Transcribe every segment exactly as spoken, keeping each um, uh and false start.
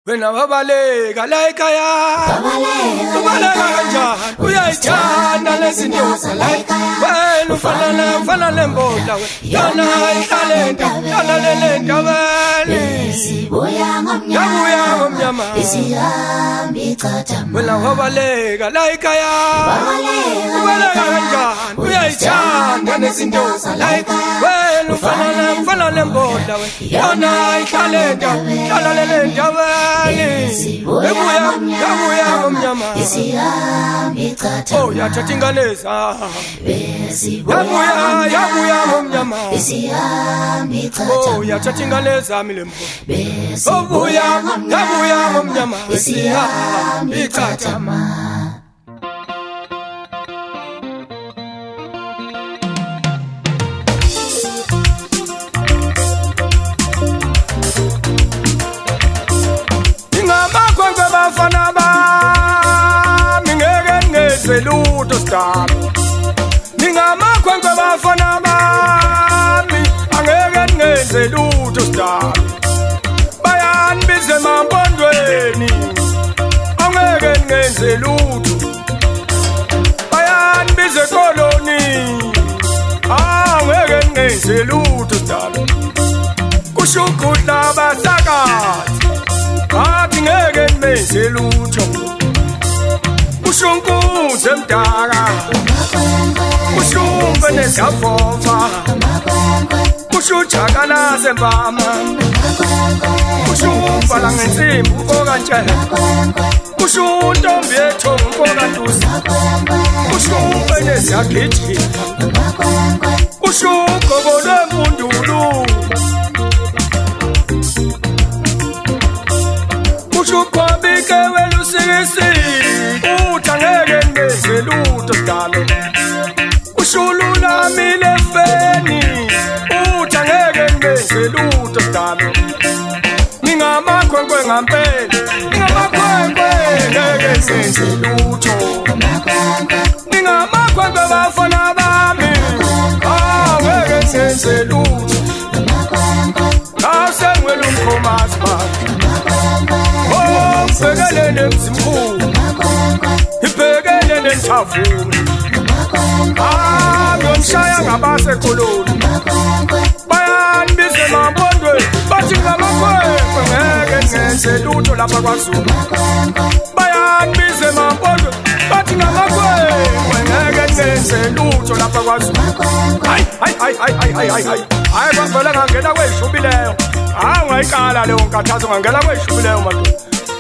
Wena babaleka la ekhaya babaleka kanjani uyayithanda lezinyoza la wena ufana ufana lembola yona italenta yona lelenta wena sibuya ngomnyama ngomnyama isihambi icatama wena babaleka la ekhaya babaleka kanjani uyayithanda lezinyoza la wena ufana ufana lembola yona italenta yona lelenta wena Ebuya, ebuya ngomnyama Oh yatathingaleza Yabuya, yabuya ngomnyama Oh yatathingaleza milembo Obuya, yabuya ngomnyama Isihambi icatama Bafana bami ngeke ngenze lutho sidala Ningamakhwenkwe bafana bami angeke ngenze lutho sidala Bayanbiza emampondweni angeke ngenze lutho Bayanbiza ekoloni angeke ngenze lutho sidala Kushukudla basakazi Athi ngeke nbenze lutho Ushunkuze mdaka Ushumbe nesavova Ushujakala sembama Ushumbala ngensimbi ukokanje Ushuntombi ethonga ukokantusi Ushumbe nesiyagijima Ushugogo lwembundulu Ushukobike welusikisi Utangeke ngenze lutho sidalo Ushulula mile feni Utangeke ngenze lutho sidalo Ningamakhwenkwe ngampela Ningamakhwenkwe ngeke ngenze lutho Ningamakhwenkwe bafana bami Ah ngeke ngenze lutho Asengwela umkhomazi bami Ibhekelele mzimkhulu Ibhekelele nthavuni Ah ngomshaya ngabasekoloni Bayanbiza emampondweni bathi ngamakhwenkwe ngeke ngenze lutho lapha kwaZulu Bayanbiza emampondweni bathi ngamakhwenkwe ngeke ngenze lutho lapha kwaZulu Hayi hayi hayi hayi hayi hayi hayi kwavela ngangena kweshubileyo Ah ungayikala leyo nkathazo ngangena kweshubileyo madoda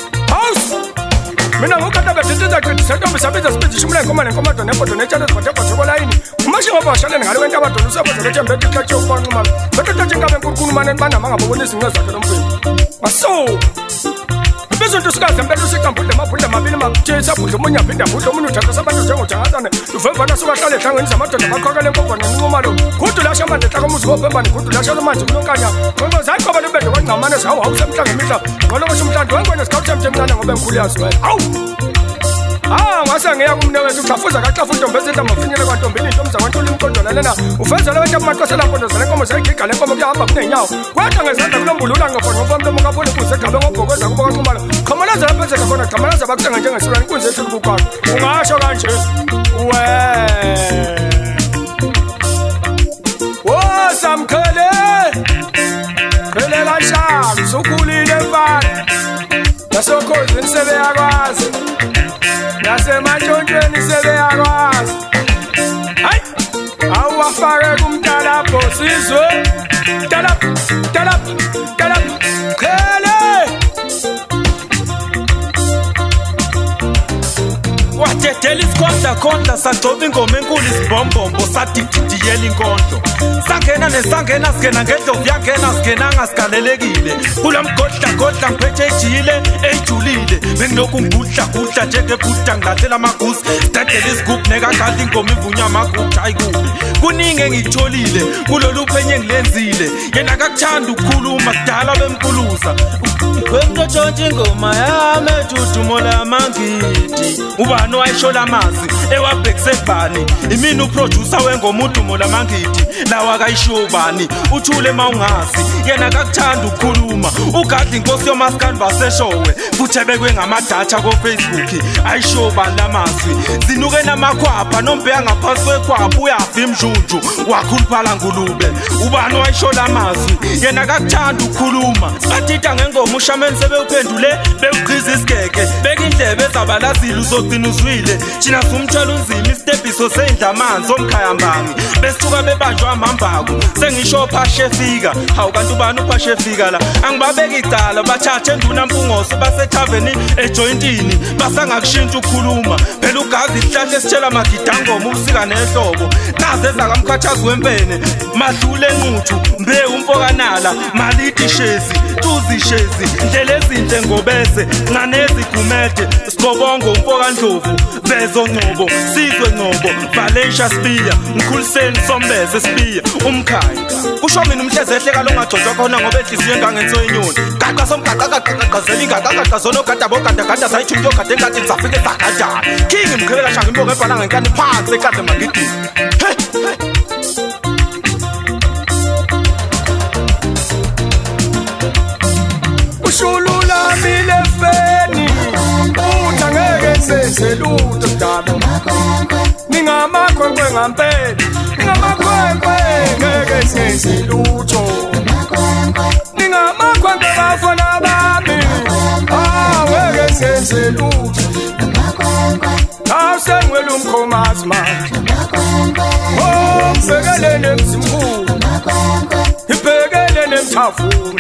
Mina ngokata bethetha ukuthi sentombi sabiza sibiza ishumule ngoma nenkomodo nempodo netshala zibathe bathe kolayini umashi ngoba washalene ngale wento abadolo usabaza ukuthi mbethe ixatshe ufanquma bethetha nje ngabe enkulunkulu manje banama ngabona izinto zakhe lomfini aso Bezonto sikaze mbethe usiqambule amabhudla amabili makuthisa abhudla omunye aphinda abhudla omunye uthatha sabantu njengojangathane uvemvana sukahlale ehlangene zamadoda bakhokele enkobona nenquma lo kudu lasha manje hla komuzi wobhembani kudu lasha manje kunonkanya ngoba zayiqoba lebede kwangqamane sawu awusemhlanga emihla ngolo basho umhlanje wengwena isikhathi semthemnana ngoba enkhulu yazi wena awu Ah ngase ngiya kumne wethu uchafuza kaxafu intombi ezenza mafinyele kwantombi intombi zakwantula imqondwana lena ufeza le wethu amaqosela inkondo zale nkomo zayigiga le nkomo kuyahamba kunenyawo kwetha ngezandla kulombulula ngofana ngoba umntu ngabona kuze gabe ngobhokoza kuba kanqumala khamaleza lapha ezeka khona khamaleza bakuthenga njengesilwane inkunzi ethu kuqala ungasho kanje we wo samkhele khele kashaka sokhulile mfana nasokhozini sebe yakwazi Nasemantshontshweni sebeyakwazi Hayi awafake kumntalapho sizwe Talapho talapho talapho khele Wathethela isikhonda khonda sagcoba ingoma enkulu isibombombo sadididiyela inkondo Sangena nesangena singena ngendlovu yangena singenanga sigalelekile Kulamgodla godla ngiphethe ejile ejulile Bengilokhu ngibudla kudla njengebhuda ngilathela amagusi Dadela isigubhu nekakhala ingoma ivunya amagugu hayi kubi Kuningi engikutholile kulolu phenye ngilenzile Yena akakuthanda ukukhuluma kudala bemkuluza Wemntotshontsha ingoma yami ejudumo lamangidi Ubani wayishola manje ngingazi ewabhekise kubani imini uproducer wengomudumo lamangidi lawa kayishobani uthule mawungazi yena akakuthanda ukukhuluma ugadli inkosi yomaskandi baseshowe futhi ebekwe ngamadatha ko Facebook ayishobani lamazwi zinuke namakhwapha nombheya ngaphansi kwekhwapha uyafa imjunju wakhuluphala ngulube ubani wayishola amazwi yena akakuthanda ukukhuluma sathitha ngengoma ushameni sebewuphendule bewugqiza isigeke beka indlebe ezabalazile uzogcina uzwile thina sumthwala unzima istepiso seyindlamanzi omkhaya mbangi besithuka bebanjwa amambako sengisho phashe efika hawu kanti ubani uphashe efika la angibabeka icala bathathe enduna mpungoso basethaveni ejointini basangakushintsha ukukhuluma phela ugazi isihlahla esitshela magidangoma ubusika nehlobo naze zakamkhathazi wempene madlule enquthu mbe umfokanala malidi shezi tuzi shezi ndlela ezinhle ngobese ncanezi gumede sikobongo umfokandlovu bezo ngcobo sizwe ngcobo Valencia Spear ngikhuliseni sombeze Spear umkhaya kusho mina umhleze ehleka longajojo khona ngoba enhliziyo engangenso inyoni gaqa somgaqa gaqaqazela igaqa gaqa zono gada bogada gada sayithi umntu ogade ngade ngizafike sagada king imkhwela shanga imbongo ebhala ngenkani phansi ekade magidi ushulula mile feni uthi ngeke senze lutho dalo ningamakhwenkwe ngampela ningamakhwenkwe ngeke senze lutho ningamakhwenkwe bafana bami ngeke senze lutho awusengwela umkhomazi manje oh msekele nemzimkhulu ibhekele nemthafuni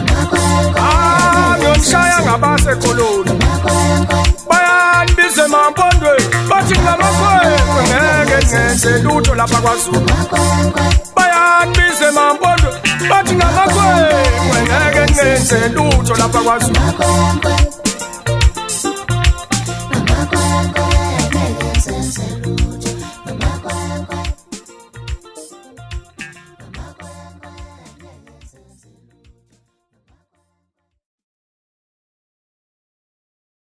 ah ngiyomshaya ngabase koloni bayandibize mampondweni bathi ngamakhwenkwe ngeke ngenze lutho lapha kwaZulu bayandibize mampondweni bathi ngamakhwenkwe ngeke ngenze lutho lapha kwaZulu